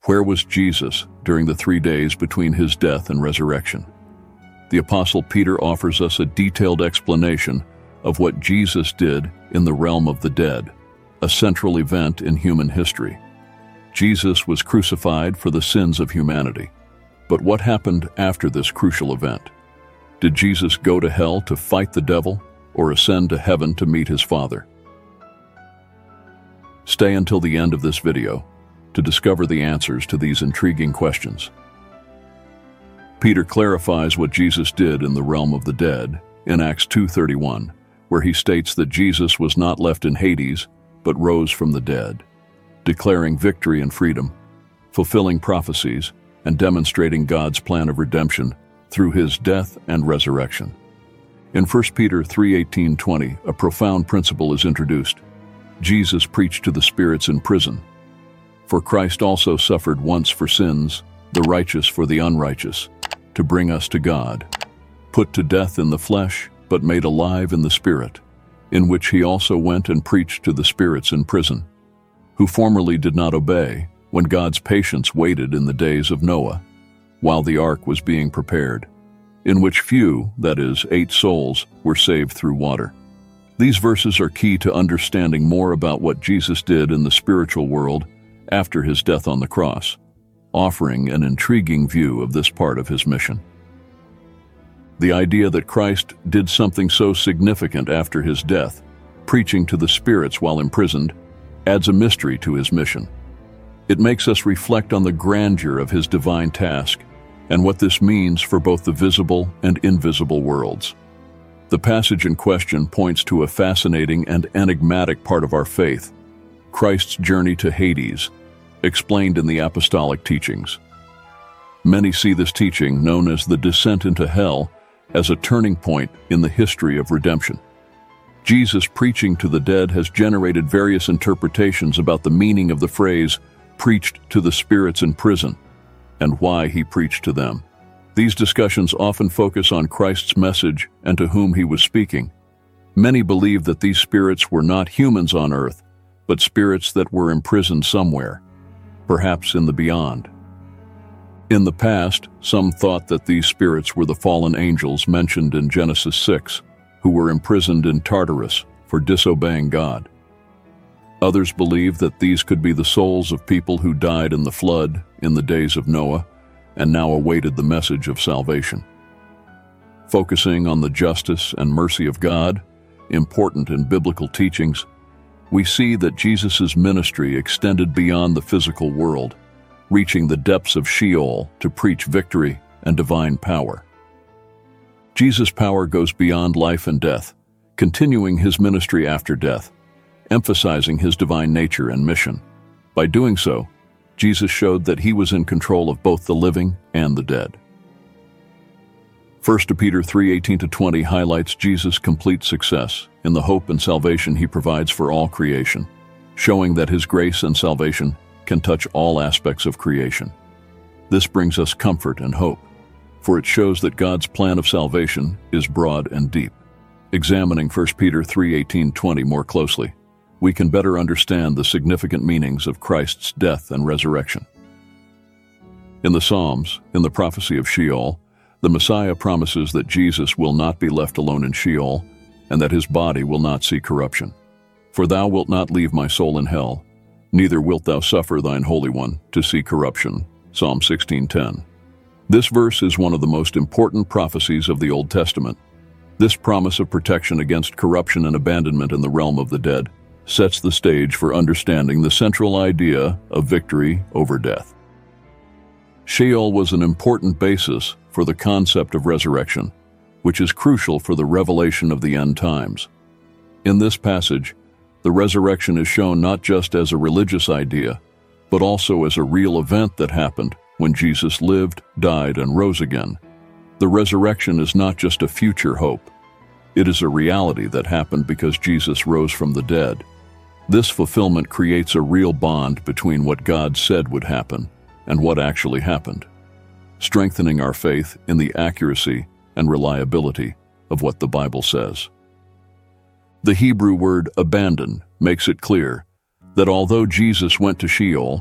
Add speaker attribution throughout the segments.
Speaker 1: Where was Jesus during the 3 days between his death and resurrection? The Apostle Peter offers us a detailed explanation of what Jesus did in the realm of the dead, a central event in human history. Jesus was crucified for the sins of humanity. But what happened after this crucial event? Did Jesus go to hell to fight the devil or ascend to heaven to meet his Father? Stay until the end of this video to discover the answers to these intriguing questions. Peter clarifies what Jesus did in the realm of the dead in Acts 2:31, where he states that Jesus was not left in Hades, but rose from the dead, declaring victory and freedom, fulfilling prophecies, and demonstrating God's plan of redemption through his death and resurrection. In 1 Peter 3:18-20, a profound principle is introduced. Jesus preached to the spirits in prison. For Christ also suffered once for sins, the righteous for the unrighteous, to bring us to God, put to death in the flesh, but made alive in the Spirit, in which he also went and preached to the spirits in prison, who formerly did not obey, when God's patience waited in the days of Noah, while the ark was being prepared, in which few, that is, 8 souls, were saved through water. These verses are key to understanding more about what Jesus did in the spiritual world after his death on the cross, offering an intriguing view of this part of his mission. The idea that Christ did something so significant after his death, preaching to the spirits while imprisoned, adds a mystery to his mission. It makes us reflect on the grandeur of his divine task and what this means for both the visible and invisible worlds. The passage in question points to a fascinating and enigmatic part of our faith, Christ's journey to Hades, explained in the apostolic teachings. Many see this teaching, known as the descent into hell, as a turning point in the history of redemption. Jesus preaching to the dead has generated various interpretations about the meaning of the phrase, preached to the spirits in prison, and why he preached to them. These discussions often focus on Christ's message and to whom he was speaking. Many believe that these spirits were not humans on earth, but spirits that were imprisoned somewhere, perhaps in the beyond. In the past, some thought that these spirits were the fallen angels mentioned in Genesis 6, who were imprisoned in Tartarus for disobeying God. Others believe that these could be the souls of people who died in the flood in the days of Noah and now awaited the message of salvation. Focusing on the justice and mercy of God, important in biblical teachings, we see that Jesus' ministry extended beyond the physical world, reaching the depths of Sheol to preach victory and divine power. Jesus' power goes beyond life and death, continuing his ministry after death, emphasizing his divine nature and mission. By doing so, Jesus showed that he was in control of both the living and the dead. 1 Peter 3:18-20 highlights Jesus' complete success in the hope and salvation he provides for all creation, showing that his grace and salvation can touch all aspects of creation. This brings us comfort and hope, for it shows that God's plan of salvation is broad and deep. Examining 1 Peter 3:18-20 more closely, we can better understand the significant meanings of Christ's death and resurrection. In the Psalms, in the prophecy of Sheol, the Messiah promises that Jesus will not be left alone in Sheol, and that his body will not see corruption. For thou wilt not leave my soul in hell, neither wilt thou suffer thine Holy One to see corruption. Psalm 16:10. This verse is one of the most important prophecies of the Old Testament. This promise of protection against corruption and abandonment in the realm of the dead sets the stage for understanding the central idea of victory over death. Sheol was an important basis for the concept of resurrection, which is crucial for the revelation of the end times. In this passage, the resurrection is shown not just as a religious idea, but also as a real event that happened when Jesus lived, died, and rose again. The resurrection is not just a future hope. It is a reality that happened because Jesus rose from the dead. This fulfillment creates a real bond between what God said would happen and what actually happened, strengthening our faith in the accuracy and reliability of what the Bible says. The Hebrew word abandon makes it clear that although Jesus went to Sheol,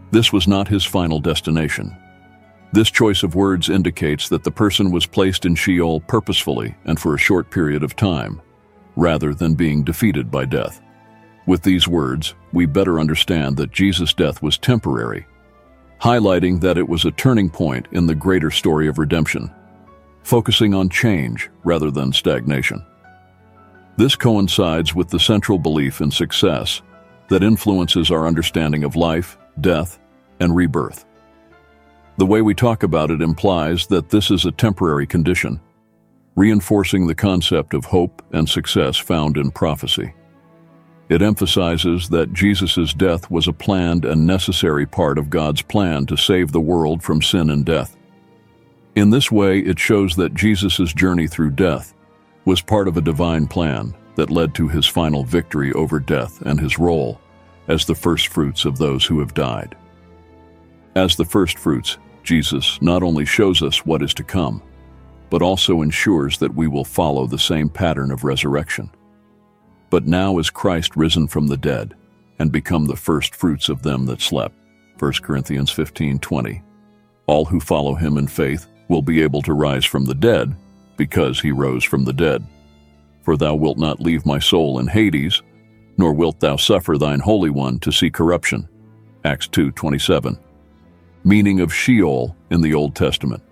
Speaker 1: This was not his final destination. This choice of words indicates that the person was placed in Sheol purposefully and for a short period of time, rather than being defeated by death. With these words, we better understand that Jesus' death was temporary, highlighting that it was a turning point in the greater story of redemption, focusing on change rather than stagnation. This coincides with the central belief in success that influences our understanding of life, death, and rebirth. The way we talk about it implies that this is a temporary condition, reinforcing the concept of hope and success found in prophecy. It emphasizes that Jesus' death was a planned and necessary part of God's plan to save the world from sin and death. In this way, it shows that Jesus' journey through death was part of a divine plan that led to his final victory over death and his role as the first fruits of those who have died. As the first fruits, Jesus not only shows us what is to come, but also ensures that we will follow the same pattern of resurrection. But now is Christ risen from the dead and become the first fruits of them that slept. 1 Corinthians 15:20. All who follow him in faith will be able to rise from the dead because he rose from the dead. For thou wilt not leave my soul in Hades, nor wilt thou suffer thine Holy One to see corruption. Acts 2:27. Meaning of Sheol in the Old Testament.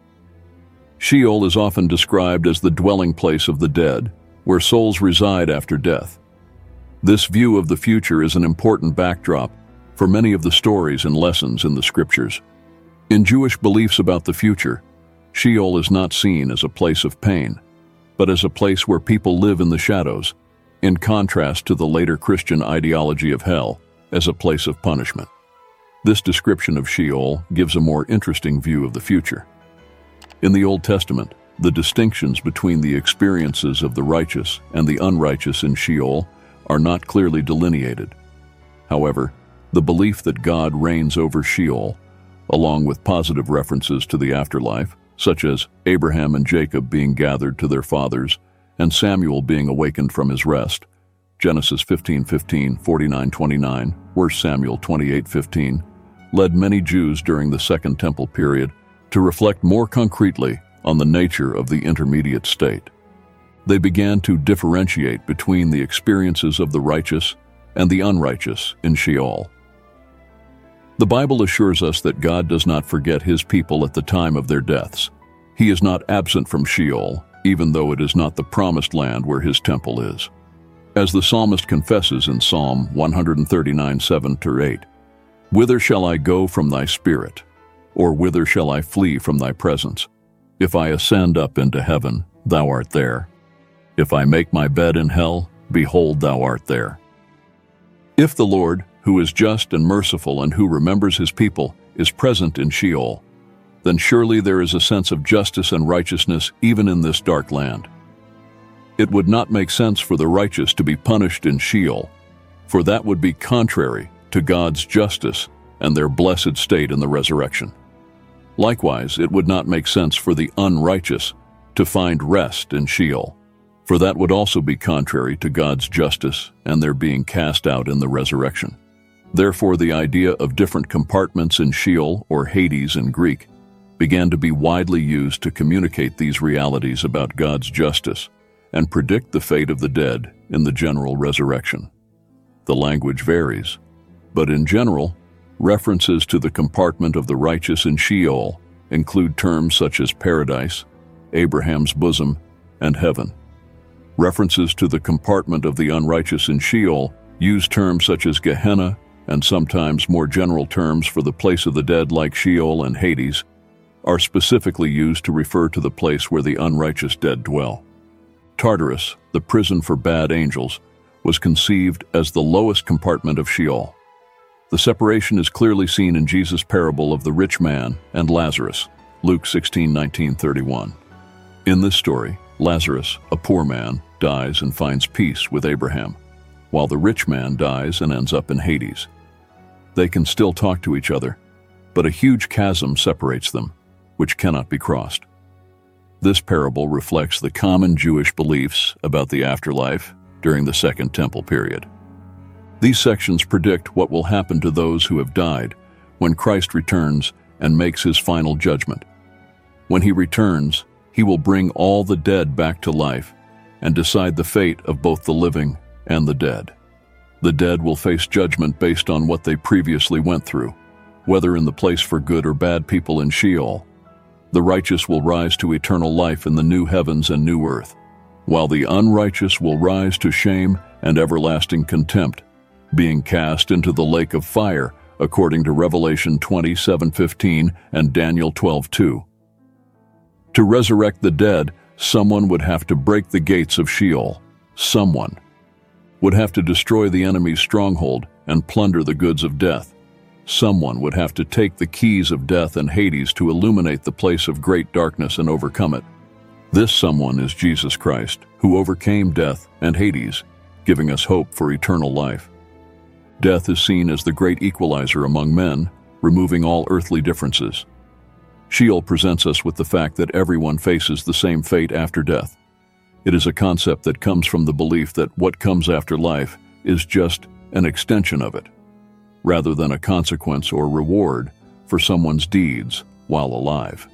Speaker 1: Sheol is often described as the dwelling place of the dead, where souls reside after death. This view of the future is an important backdrop for many of the stories and lessons in the Scriptures. In Jewish beliefs about the future, Sheol is not seen as a place of pain, but as a place where people live in the shadows, in contrast to the later Christian ideology of hell as a place of punishment. This description of Sheol gives a more interesting view of the future. In the Old Testament, the distinctions between the experiences of the righteous and the unrighteous in Sheol are not clearly delineated. However, the belief that God reigns over Sheol, along with positive references to the afterlife, such as Abraham and Jacob being gathered to their fathers and Samuel being awakened from his rest, Genesis 15:15, 49:29, 1 Samuel 28:15, led many Jews during the Second Temple period to reflect more concretely on the nature of the intermediate state. They began to differentiate between the experiences of the righteous and the unrighteous in Sheol. The Bible assures us that God does not forget his people at the time of their deaths. He is not absent from Sheol, even though it is not the promised land where his temple is. As the psalmist confesses in Psalm 139:7-8, "Whither shall I go from thy spirit? Or whither shall I flee from thy presence? If I ascend up into heaven, thou art there. If I make my bed in hell, behold, thou art there." If the Lord, who is just and merciful and who remembers his people, is present in Sheol, then surely there is a sense of justice and righteousness even in this dark land. It would not make sense for the righteous to be punished in Sheol, for that would be contrary to God's justice and their blessed state in the resurrection. Likewise, it would not make sense for the unrighteous to find rest in Sheol, for that would also be contrary to God's justice and their being cast out in the resurrection. Therefore, the idea of different compartments in Sheol, or Hades in Greek, began to be widely used to communicate these realities about God's justice and predict the fate of the dead in the general resurrection. The language varies, but in general, references to the compartment of the righteous in Sheol include terms such as paradise, Abraham's bosom, and heaven. References to the compartment of the unrighteous in Sheol use terms such as Gehenna and sometimes more general terms for the place of the dead like Sheol and Hades are specifically used to refer to the place where the unrighteous dead dwell. Tartarus, the prison for bad angels, was conceived as the lowest compartment of Sheol. The separation is clearly seen in Jesus' parable of the rich man and Lazarus, Luke 16:19-31. In this story, Lazarus, a poor man, dies and finds peace with Abraham, while the rich man dies and ends up in Hades. They can still talk to each other, but a huge chasm separates them, which cannot be crossed. This parable reflects the common Jewish beliefs about the afterlife during the Second Temple period. These sections predict what will happen to those who have died when Christ returns and makes his final judgment. When he returns, he will bring all the dead back to life and decide the fate of both the living and the dead. The dead will face judgment based on what they previously went through, whether in the place for good or bad people in Sheol. The righteous will rise to eternal life in the new heavens and new earth, while the unrighteous will rise to shame and everlasting contempt, being cast into the lake of fire, according to Revelation 20:7-15 and Daniel 12:2. To resurrect the dead, someone would have to break the gates of Sheol. Someone would have to destroy the enemy's stronghold and plunder the goods of death. Someone would have to take the keys of death and Hades to illuminate the place of great darkness and overcome it. This someone is Jesus Christ, who overcame death and Hades, giving us hope for eternal life. Death is seen as the great equalizer among men, removing all earthly differences. Sheol presents us with the fact that everyone faces the same fate after death. It is a concept that comes from the belief that what comes after life is just an extension of it, rather than a consequence or reward for someone's deeds while alive.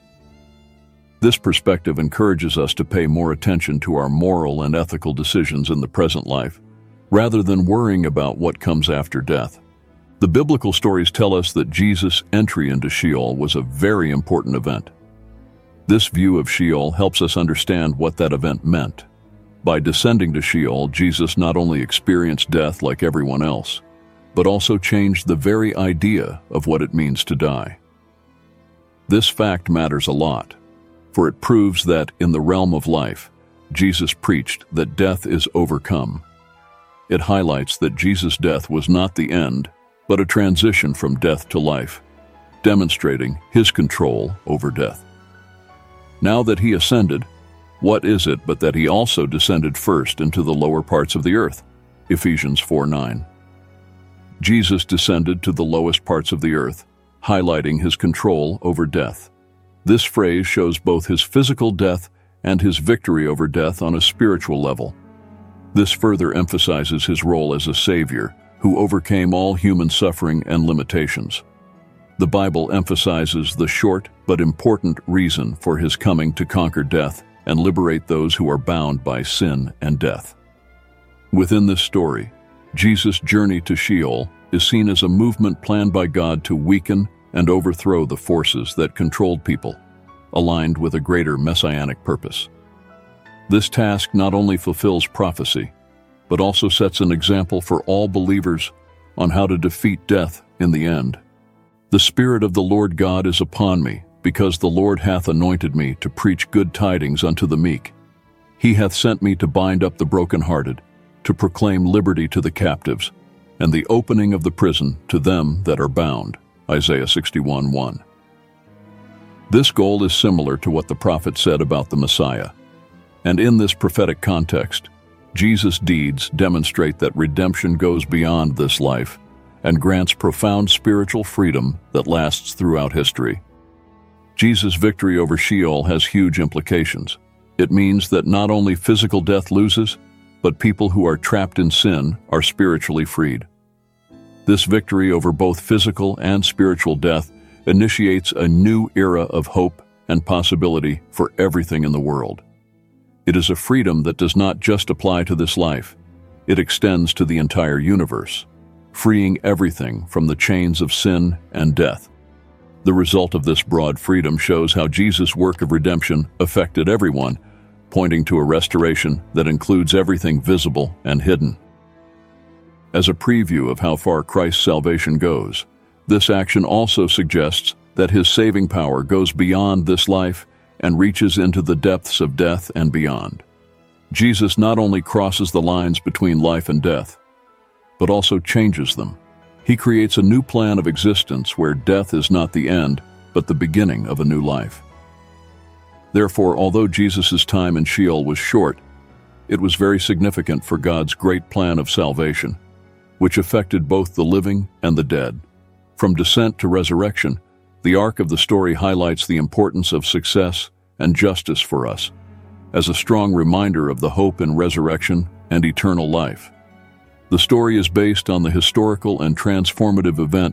Speaker 1: This perspective encourages us to pay more attention to our moral and ethical decisions in the present life, rather than worrying about what comes after death. The biblical stories tell us that Jesus' entry into Sheol was a very important event. This view of Sheol helps us understand what that event meant. By descending to Sheol, Jesus not only experienced death like everyone else, but also changed the very idea of what it means to die. This fact matters a lot, for it proves that in the realm of life, Jesus preached that death is overcome. It highlights that Jesus' death was not the end, but a transition from death to life, demonstrating his control over death. Now that he ascended, what is it but that he also descended first into the lower parts of the earth? Ephesians 4:9. Jesus descended to the lowest parts of the earth, highlighting his control over death. This phrase shows both his physical death and his victory over death on a spiritual level. This further emphasizes his role as a savior who overcame all human suffering and limitations. The Bible emphasizes the short but important reason for his coming to conquer death and liberate those who are bound by sin and death. Within this story, Jesus' journey to Sheol is seen as a movement planned by God to weaken and overthrow the forces that controlled people, aligned with a greater messianic purpose. This task not only fulfills prophecy, but also sets an example for all believers on how to defeat death in the end. The Spirit of the Lord God is upon me, because the Lord hath anointed me to preach good tidings unto the meek. He hath sent me to bind up the brokenhearted, to proclaim liberty to the captives, and the opening of the prison to them that are bound. Isaiah 61:1. This goal is similar to what the prophet said about the Messiah. And in this prophetic context, Jesus' deeds demonstrate that redemption goes beyond this life and grants profound spiritual freedom that lasts throughout history. Jesus' victory over Sheol has huge implications. It means that not only physical death loses, but people who are trapped in sin are spiritually freed. This victory over both physical and spiritual death initiates a new era of hope and possibility for everything in the world. It is a freedom that does not just apply to this life. It extends to the entire universe, freeing everything from the chains of sin and death. The result of this broad freedom shows how Jesus' work of redemption affected everyone, pointing to a restoration that includes everything visible and hidden. As a preview of how far Christ's salvation goes, this action also suggests that his saving power goes beyond this life and reaches into the depths of death and beyond. Jesus not only crosses the lines between life and death, but also changes them. He creates a new plan of existence where death is not the end, but the beginning of a new life. Therefore, although Jesus' time in Sheol was short, it was very significant for God's great plan of salvation, which affected both the living and the dead. From descent to resurrection, the arc of the story highlights the importance of success and justice for us, as a strong reminder of the hope in resurrection and eternal life. The story is based on the historical and transformative event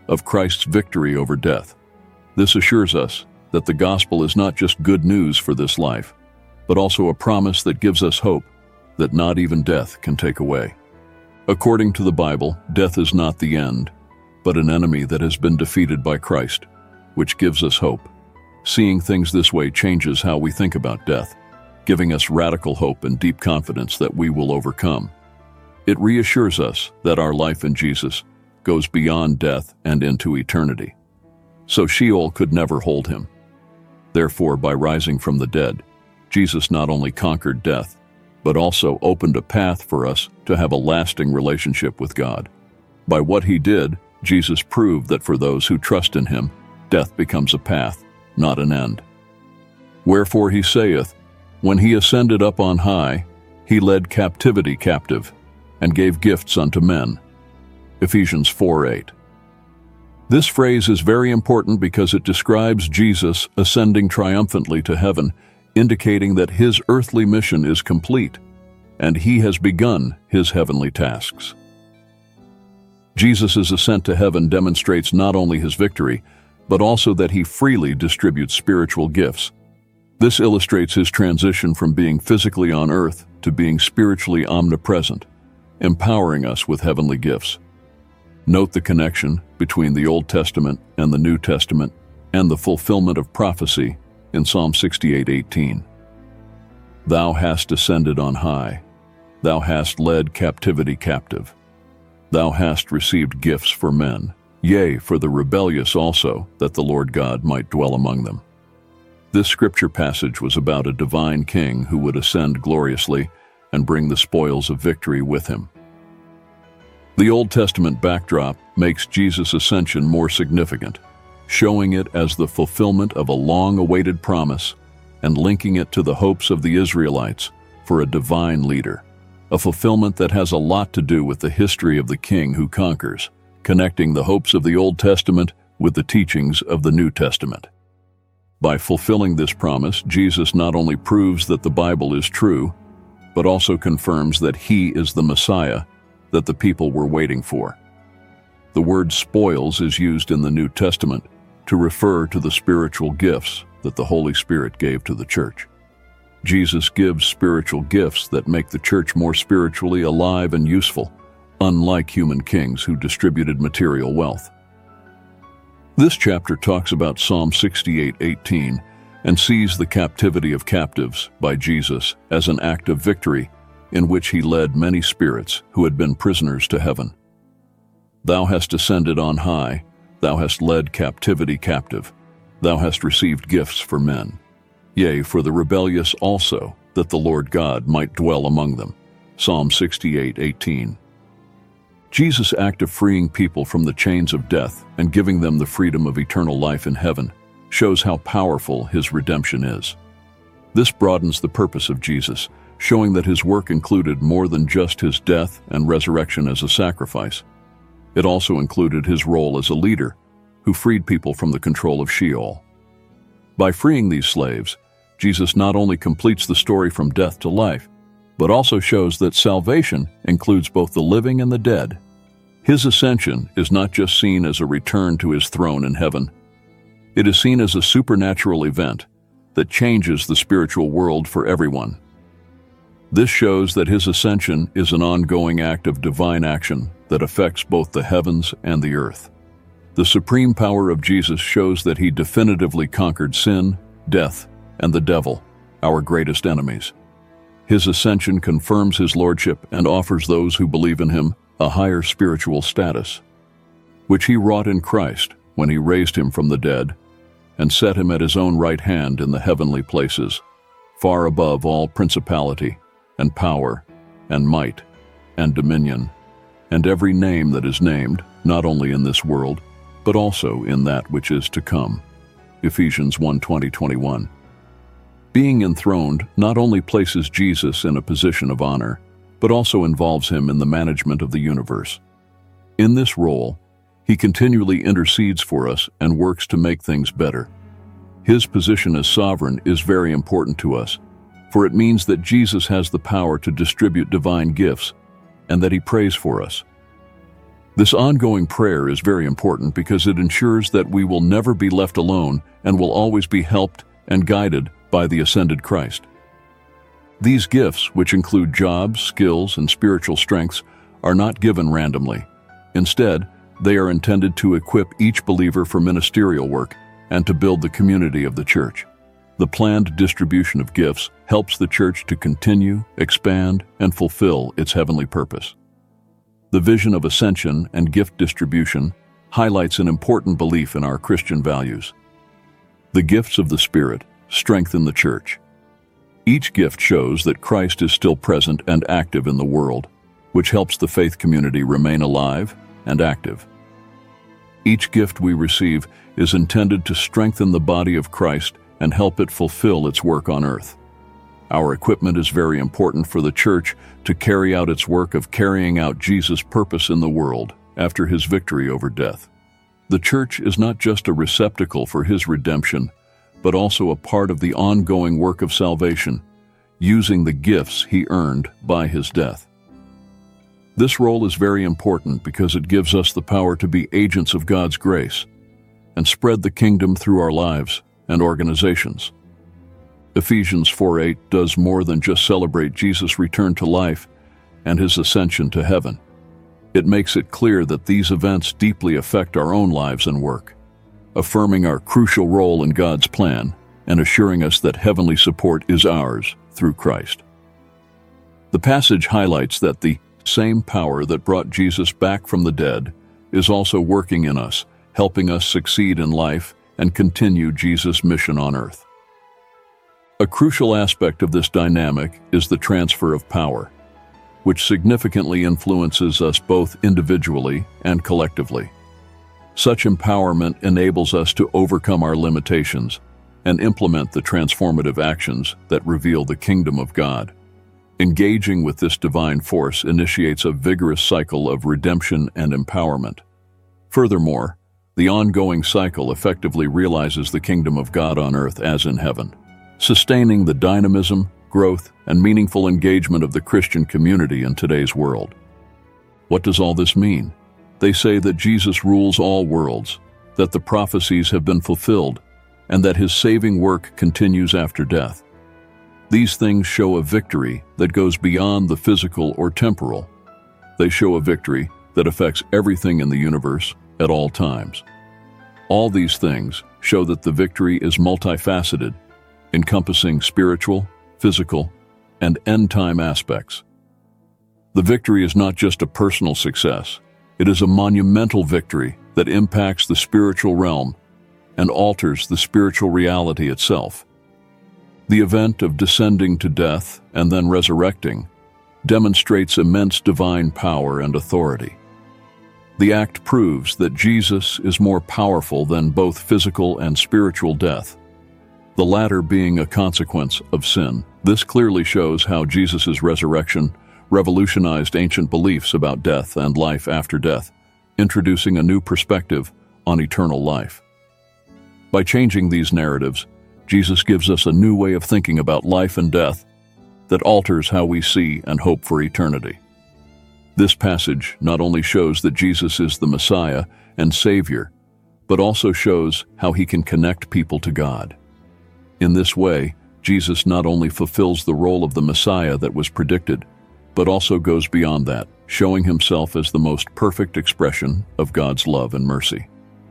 Speaker 1: of Christ's victory over death. This assures us that the gospel is not just good news for this life, but also a promise that gives us hope that not even death can take away. According to the Bible, death is not the end, but an enemy that has been defeated by Christ, which gives us hope. Seeing things this way changes how we think about death, giving us radical hope and deep confidence that we will overcome. It reassures us that our life in Jesus goes beyond death and into eternity. So Sheol could never hold him. Therefore, by rising from the dead, Jesus not only conquered death, but also opened a path for us to have a lasting relationship with God. By what he did, Jesus proved that for those who trust in him, death becomes a path, not an end. Wherefore he saith, when he ascended up on high, he led captivity captive, and gave gifts unto men. Ephesians 4:8. This phrase is very important because it describes Jesus ascending triumphantly to heaven, indicating that his earthly mission is complete, and he has begun his heavenly tasks. Jesus' ascent to heaven demonstrates not only his victory, but also that he freely distributes spiritual gifts. This illustrates his transition from being physically on earth to being spiritually omnipresent, empowering us with heavenly gifts. Note the connection between the Old Testament and the New Testament and the fulfillment of prophecy in Psalm 68:18. Thou hast ascended on high. Thou hast led captivity captive. Thou hast received gifts for men, yea, for the rebellious also, that the Lord God might dwell among them. This scripture passage was about a divine king who would ascend gloriously and bring the spoils of victory with him. The Old Testament backdrop makes Jesus' ascension more significant, showing it as the fulfillment of a long-awaited promise and linking it to the hopes of the Israelites for a divine leader, a fulfillment that has a lot to do with the history of the king who conquers, connecting the hopes of the Old Testament with the teachings of the New Testament. By fulfilling this promise, Jesus not only proves that the Bible is true, but also confirms that he is the Messiah that the people were waiting for. The word spoils is used in the New Testament to refer to the spiritual gifts that the Holy Spirit gave to the church. Jesus gives spiritual gifts that make the church more spiritually alive and useful, unlike human kings who distributed material wealth. This chapter talks about Psalm 68:18 and sees the captivity of captives by Jesus as an act of victory in which he led many spirits who had been prisoners to heaven. Thou hast ascended on high, thou hast led captivity captive, thou hast received gifts for men, yea, for the rebellious also, that the Lord God might dwell among them. Psalm 68:18. Jesus' act of freeing people from the chains of death and giving them the freedom of eternal life in heaven shows how powerful his redemption is. This broadens the purpose of Jesus, showing that his work included more than just his death and resurrection as a sacrifice. It also included his role as a leader who freed people from the control of Sheol. By freeing these slaves, Jesus not only completes the story from death to life, but also shows that salvation includes both the living and the dead. His ascension is not just seen as a return to his throne in heaven. It is seen as a supernatural event that changes the spiritual world for everyone. This shows that his ascension is an ongoing act of divine action that affects both the heavens and the earth. The supreme power of Jesus shows that he definitively conquered sin, death, and the devil, our greatest enemies. His ascension confirms his lordship and offers those who believe in him a higher spiritual status, which he wrought in Christ when he raised him from the dead and set him at his own right hand in the heavenly places, far above all principality and power and might and dominion, and every name that is named, not only in this world, but also in that which is to come. Ephesians 1:20-21. Being enthroned not only places Jesus in a position of honor, but also involves him in the management of the universe. In this role, he continually intercedes for us and works to make things better. His position as sovereign is very important to us, for it means that Jesus has the power to distribute divine gifts and that he prays for us. This ongoing prayer is very important because it ensures that we will never be left alone and will always be helped and guided by the ascended Christ. These gifts, which include jobs, skills, and spiritual strengths, are not given randomly. Instead, they are intended to equip each believer for ministerial work and to build the community of the church. The planned distribution of gifts helps the church to continue, expand, and fulfill its heavenly purpose. The vision of ascension and gift distribution highlights an important belief in our Christian values. The gifts of the Spirit strengthen the church. Each gift shows that Christ is still present and active in the world, which helps the faith community remain alive and active. Each gift we receive is intended to strengthen the body of Christ and help it fulfill its work on earth. Our equipment is very important for the church to carry out its work of carrying out Jesus' purpose in the world after his victory over death. The church is not just a receptacle for his redemption, but also a part of the ongoing work of salvation, using the gifts he earned by his death. This role is very important because it gives us the power to be agents of God's grace and spread the kingdom through our lives and organizations. Ephesians 4:8 does more than just celebrate Jesus' return to life and his ascension to heaven. It makes it clear that these events deeply affect our own lives and work, affirming our crucial role in God's plan and assuring us that heavenly support is ours through Christ. The passage highlights that the same power that brought Jesus back from the dead is also working in us, helping us succeed in life and continue Jesus' mission on earth. A crucial aspect of this dynamic is the transfer of power, which significantly influences us both individually and collectively. Such empowerment enables us to overcome our limitations and implement the transformative actions that reveal the kingdom of God. Engaging with this divine force initiates a vigorous cycle of redemption and empowerment. Furthermore, the ongoing cycle effectively realizes the kingdom of God on earth as in heaven, sustaining the dynamism, growth, and meaningful engagement of the Christian community in today's world. What does all this mean? They say that Jesus rules all worlds, that the prophecies have been fulfilled, and that his saving work continues after death. These things show a victory that goes beyond the physical or temporal. They show a victory that affects everything in the universe at all times. All these things show that the victory is multifaceted, encompassing spiritual, physical, and end-time aspects. The victory is not just a personal success, it is a monumental victory that impacts the spiritual realm and alters the spiritual reality itself. The event of descending to death and then resurrecting demonstrates immense divine power and authority. The act proves that Jesus is more powerful than both physical and spiritual death, the latter being a consequence of sin. This clearly shows how Jesus' resurrection revolutionized ancient beliefs about death and life after death, introducing a new perspective on eternal life. By changing these narratives, Jesus gives us a new way of thinking about life and death that alters how we see and hope for eternity. This passage not only shows that Jesus is the Messiah and Savior, but also shows how he can connect people to God. In this way, Jesus not only fulfills the role of the Messiah that was predicted, but also goes beyond that, showing himself as the most perfect expression of God's love and mercy.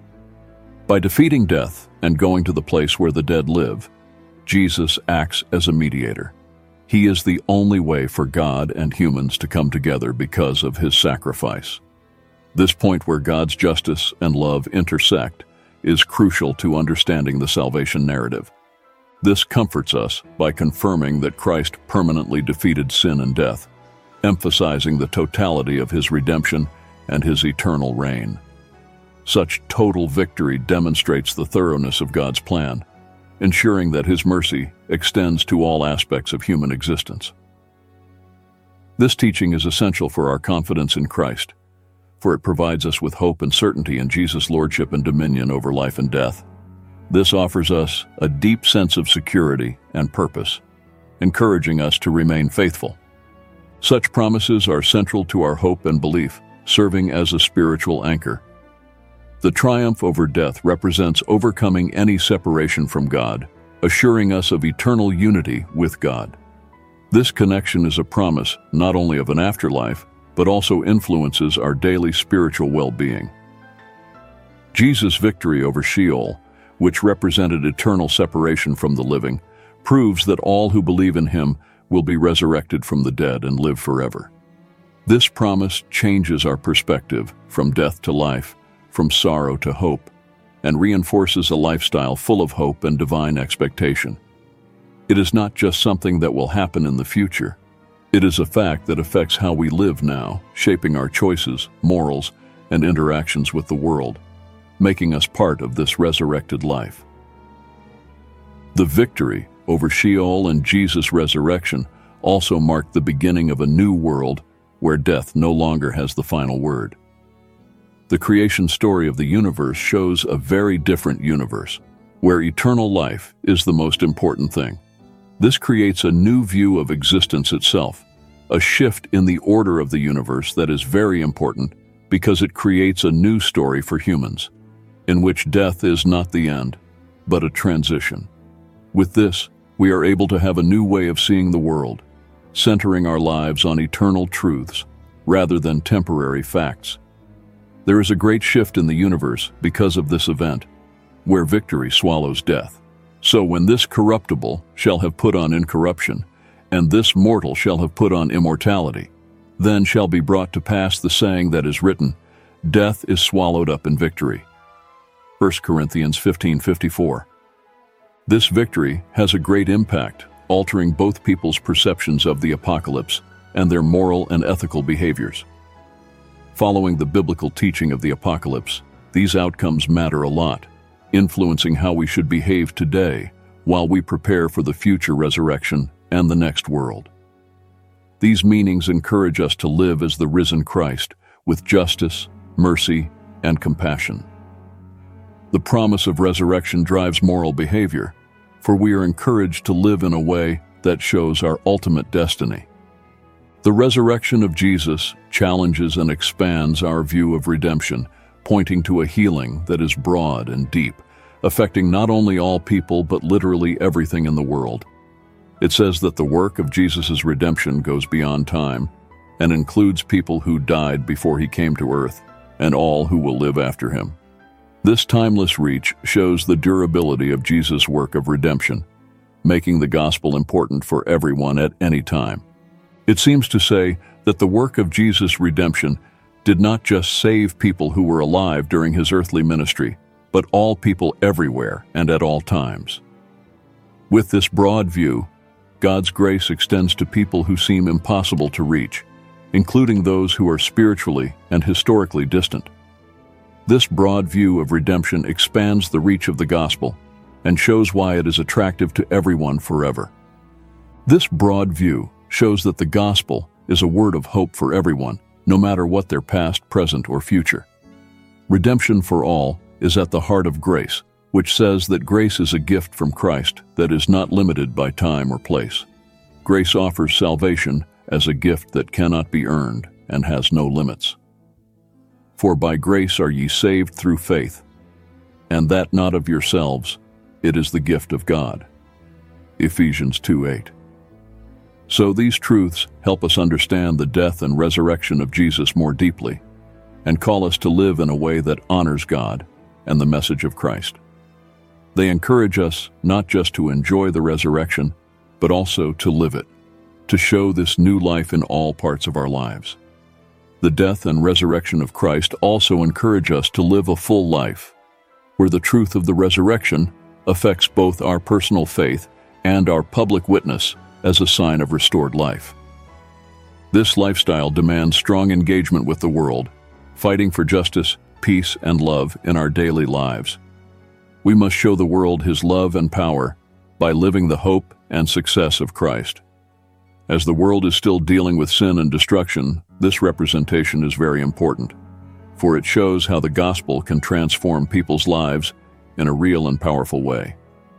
Speaker 1: By defeating death and going to the place where the dead live, Jesus acts as a mediator. He is the only way for God and humans to come together because of his sacrifice. This point where God's justice and love intersect is crucial to understanding the salvation narrative. This comforts us by confirming that Christ permanently defeated sin and death, emphasizing the totality of his redemption and his eternal reign. Such total victory demonstrates the thoroughness of God's plan, ensuring that his mercy extends to all aspects of human existence. This teaching is essential for our confidence in Christ, for it provides us with hope and certainty in Jesus' lordship and dominion over life and death. This offers us a deep sense of security and purpose, encouraging us to remain faithful. Such promises are central to our hope and belief, serving as a spiritual anchor. The triumph over death represents overcoming any separation from God, assuring us of eternal unity with God. This connection is a promise not only of an afterlife, but also influences our daily spiritual well-being. Jesus' victory over Sheol, which represented eternal separation from the living, proves that all who believe in him will be resurrected from the dead and live forever. This promise changes our perspective from death to life, from sorrow to hope, and reinforces a lifestyle full of hope and divine expectation. It is not just something that will happen in the future. It is a fact that affects how we live now, shaping our choices, morals, and interactions with the world, making us part of this resurrected life. The victory over Sheol and Jesus' resurrection also marked the beginning of a new world where death no longer has the final word. The creation story of the universe shows a very different universe, where eternal life is the most important thing. This creates a new view of existence itself, a shift in the order of the universe that is very important because it creates a new story for humans, in which death is not the end, but a transition. With this, we are able to have a new way of seeing the world, centering our lives on eternal truths rather than temporary facts. There is a great shift in the universe because of this event, where victory swallows death. So when this corruptible shall have put on incorruption, and this mortal shall have put on immortality, then shall be brought to pass the saying that is written, death is swallowed up in victory. 1 Corinthians 15:54. This victory has a great impact, altering both people's perceptions of the apocalypse and their moral and ethical behaviors. Following the biblical teaching of the apocalypse, these outcomes matter a lot, influencing how we should behave today while we prepare for the future resurrection and the next world. These meanings encourage us to live as the risen Christ, with justice, mercy, and compassion. The promise of resurrection drives moral behavior, for we are encouraged to live in a way that shows our ultimate destiny. The resurrection of Jesus challenges and expands our view of redemption, pointing to a healing that is broad and deep, affecting not only all people but literally everything in the world. It says that the work of Jesus' redemption goes beyond time and includes people who died before he came to earth and all who will live after him. This timeless reach shows the durability of Jesus' work of redemption, making the gospel important for everyone at any time. It seems to say that the work of Jesus' redemption did not just save people who were alive during his earthly ministry, but all people everywhere and at all times. With this broad view, God's grace extends to people who seem impossible to reach, including those who are spiritually and historically distant. This broad view of redemption expands the reach of the gospel and shows why it is attractive to everyone forever. This broad view shows that the gospel is a word of hope for everyone, no matter what their past, present, or future. Redemption for all is at the heart of grace, which says that grace is a gift from Christ that is not limited by time or place. Grace offers salvation as a gift that cannot be earned and has no limits. For by grace are ye saved through faith, and that not of yourselves, it is the gift of God. Ephesians 2:8. So these truths help us understand the death and resurrection of Jesus more deeply, and call us to live in a way that honors God and the message of Christ. They encourage us not just to enjoy the resurrection, but also to live it, to show this new life in all parts of our lives. The death and resurrection of Christ also encourage us to live a full life, where the truth of the resurrection affects both our personal faith and our public witness as a sign of restored life. This lifestyle demands strong engagement with the world, fighting for justice, peace, and love in our daily lives. We must show the world his love and power by living the hope and success of Christ. As the world is still dealing with sin and destruction, this representation is very important, for it shows how the gospel can transform people's lives in a real and powerful way.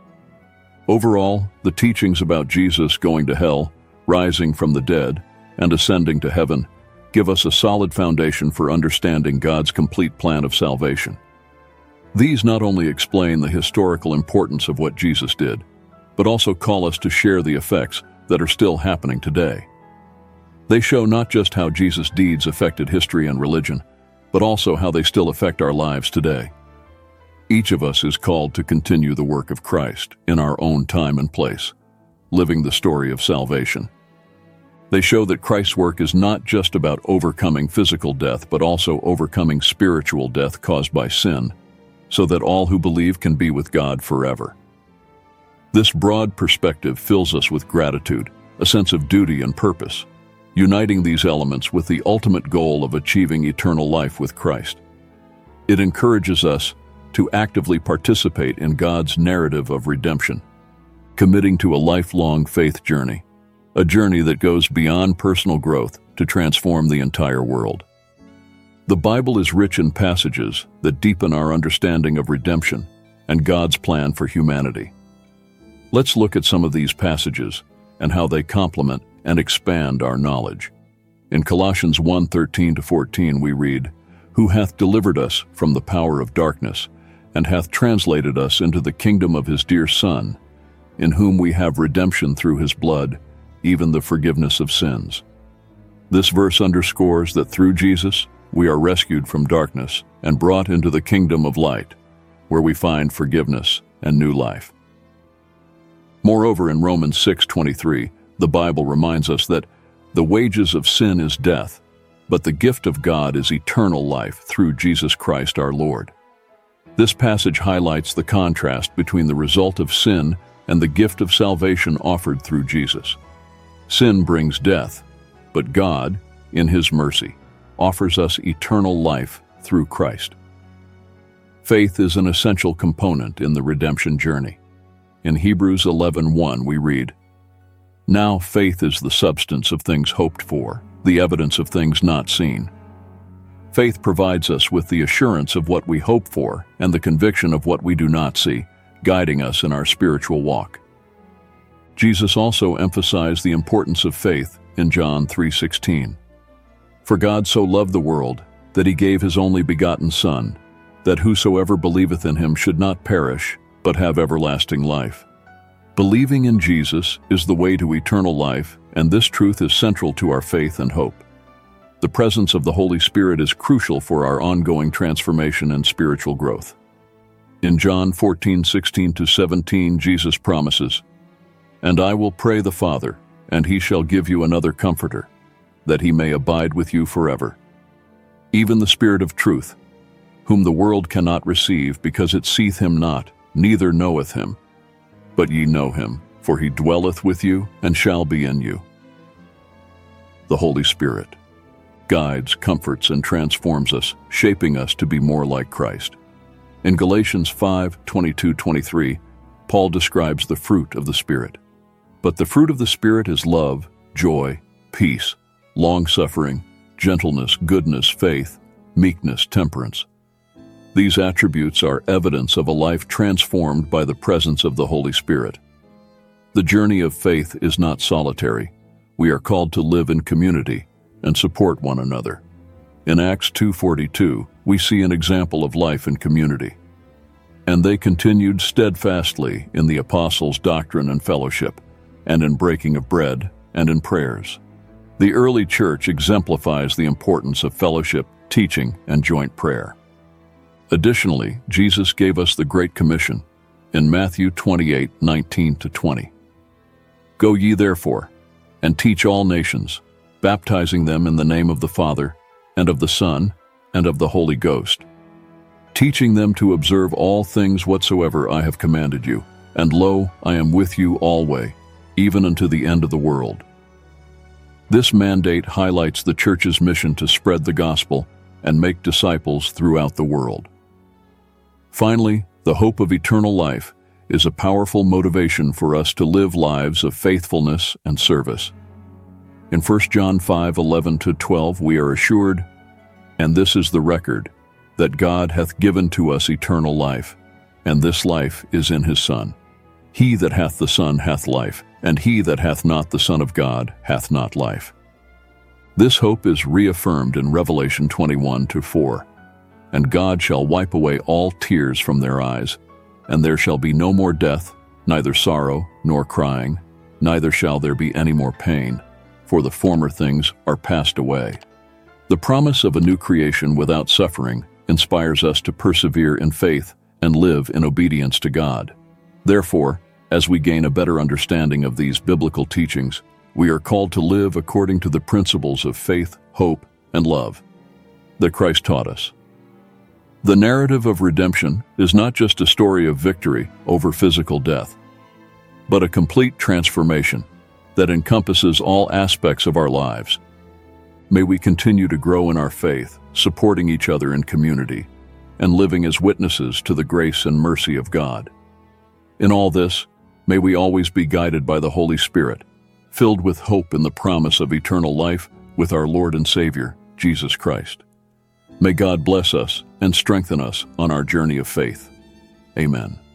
Speaker 1: Overall, the teachings about Jesus going to hell, rising from the dead, and ascending to heaven give us a solid foundation for understanding God's complete plan of salvation. These not only explain the historical importance of what Jesus did, but also call us to share the effects that are still happening today. They show not just how Jesus' deeds affected history and religion, but also how they still affect our lives today. Each of us is called to continue the work of Christ in our own time and place, living the story of salvation. They show that Christ's work is not just about overcoming physical death, but also overcoming spiritual death caused by sin, so that all who believe can be with God forever. This broad perspective fills us with gratitude, a sense of duty and purpose, uniting these elements with the ultimate goal of achieving eternal life with Christ. It encourages us to actively participate in God's narrative of redemption, committing to a lifelong faith journey, a journey that goes beyond personal growth to transform the entire world. The Bible is rich in passages that deepen our understanding of redemption and God's plan for humanity. Let's look at some of these passages and how they complement and expand our knowledge. In Colossians 1:13-14 we read, "Who hath delivered us from the power of darkness, and hath translated us into the kingdom of his dear Son, in whom we have redemption through his blood, even the forgiveness of sins." This verse underscores that through Jesus, we are rescued from darkness and brought into the kingdom of light, where we find forgiveness and new life. Moreover, in Romans 6:23, the Bible reminds us that the wages of sin is death, but the gift of God is eternal life through Jesus Christ our Lord. This passage highlights the contrast between the result of sin and the gift of salvation offered through Jesus. Sin brings death, but God, in his mercy, offers us eternal life through Christ. Faith is an essential component in the redemption journey. In Hebrews 11:1 we read, "Now faith is the substance of things hoped for, the evidence of things not seen." Faith provides us with the assurance of what we hope for and the conviction of what we do not see, guiding us in our spiritual walk. Jesus also emphasized the importance of faith in John 3:16. "For God so loved the world, that he gave his only begotten Son, that whosoever believeth in him should not perish, but have everlasting life." Believing in Jesus is the way to eternal life, and this truth is central to our faith and hope. The presence of the Holy Spirit is crucial for our ongoing transformation and spiritual growth. In John 14:16-17, Jesus promises, "And I will pray the Father, and he shall give you another Comforter, that he may abide with you forever. Even the Spirit of truth, whom the world cannot receive, because it seeth him not, neither knoweth him. But ye know him, for he dwelleth with you and shall be in you." The Holy Spirit guides, comforts, and transforms us, shaping us to be more like Christ. In Galatians 5:22-23, Paul describes the fruit of the Spirit. "But the fruit of the Spirit is love, joy, peace, long-suffering, gentleness, goodness, faith, meekness, temperance." These attributes are evidence of a life transformed by the presence of the Holy Spirit. The journey of faith is not solitary. We are called to live in community and support one another. In Acts 2:42, we see an example of life in community. "And they continued steadfastly in the apostles' doctrine and fellowship, and in breaking of bread, and in prayers." The early church exemplifies the importance of fellowship, teaching, and joint prayer. Additionally, Jesus gave us the Great Commission in Matthew 28:19-20. "Go ye therefore, and teach all nations, baptizing them in the name of the Father, and of the Son, and of the Holy Ghost, teaching them to observe all things whatsoever I have commanded you. And lo, I am with you alway, even unto the end of the world." This mandate highlights the church's mission to spread the gospel and make disciples throughout the world. Finally, the hope of eternal life is a powerful motivation for us to live lives of faithfulness and service. In 1 John 5:11-12 we are assured, "And this is the record, that God hath given to us eternal life, and this life is in his Son. He that hath the Son hath life, and he that hath not the Son of God hath not life." This hope is reaffirmed in Revelation 21:4. And God shall wipe away all tears from their eyes, and there shall be no more death, neither sorrow nor crying, neither shall there be any more pain, for the former things are passed away. The promise of a new creation without suffering inspires us to persevere in faith and live in obedience to God. Therefore, as we gain a better understanding of these biblical teachings, we are called to live according to the principles of faith, hope, and love that Christ taught us. The narrative of redemption is not just a story of victory over physical death, but a complete transformation that encompasses all aspects of our lives. May we continue to grow in our faith, supporting each other in community, and living as witnesses to the grace and mercy of God. In all this, may we always be guided by the Holy Spirit, filled with hope in the promise of eternal life with our Lord and Savior, Jesus Christ. May God bless us and strengthen us on our journey of faith. Amen.